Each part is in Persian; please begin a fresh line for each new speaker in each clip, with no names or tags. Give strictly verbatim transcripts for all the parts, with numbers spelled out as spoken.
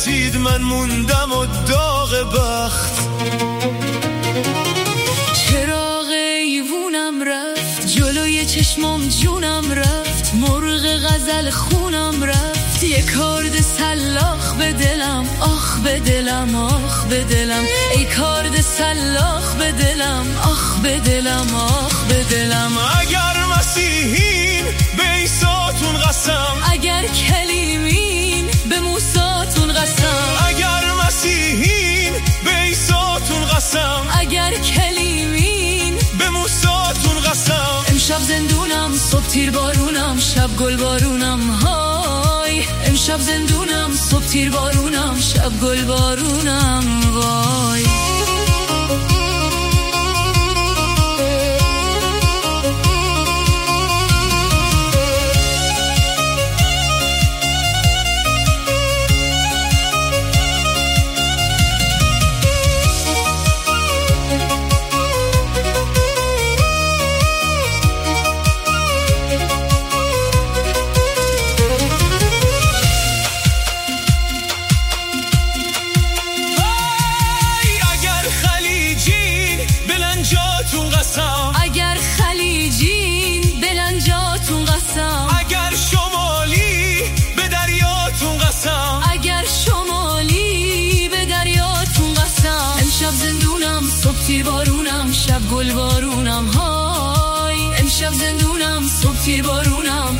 رسید من موندم و داغ بخت.
چراغ ایوونم رفت جلوی چشمام جونم رفت، مرغ غزل خونم رفت، یه کارد سلاخ به دلم، آخ به دلم، آخ به دلم، ای کارد سلاخ به دلم، آخ به دلم، آخ به دلم.
اگر مسیحین به عیساتون قسم،
اگر کلیمین به موساتون قسم،
اگر مسیحین به عیساتون قسم،
اگر کلیمین
به موساتون قسم.
امشب زندونم صبح تیر بارونم، شب گل بارونم، های امشب زندونم صبح تیر بارونم، شب گل بارونم، وای. اگر خلیجین بلنجاتون قسم،
اگر شمالی به دریاتون قسم،
اگر شمالی به دریاتون قسم. امشب زندونم صبح تیر بارونم، شب گل بارونم، های امشب زندونم صبح تیر بارونم،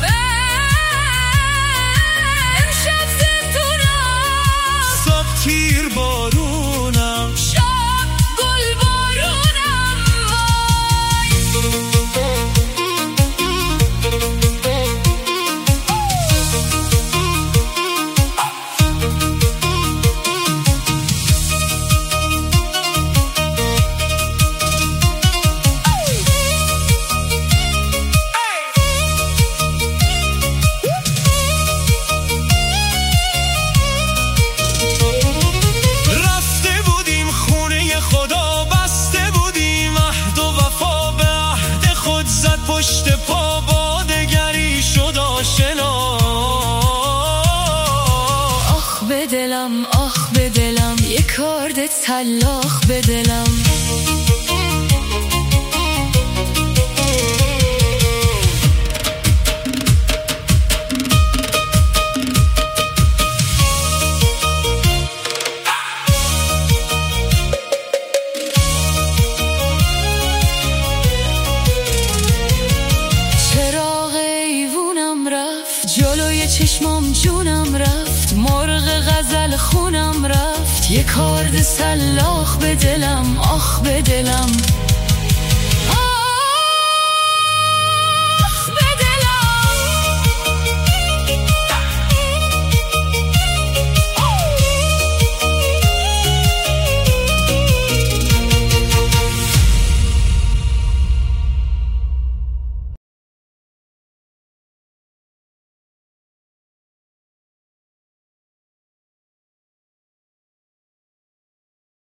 امشب زندونم
صبح تیر بارونم،
شب گل بارونم،
پشت پا با دگری شد آشنا.
آخ به دلم، آخ به دلم، یه کارد سلاخ به دلم. جلوی چشمام جونم رفت، مرغ غزل خونم رفت، یه کارد سلاخ به دلم، آخ به دلم.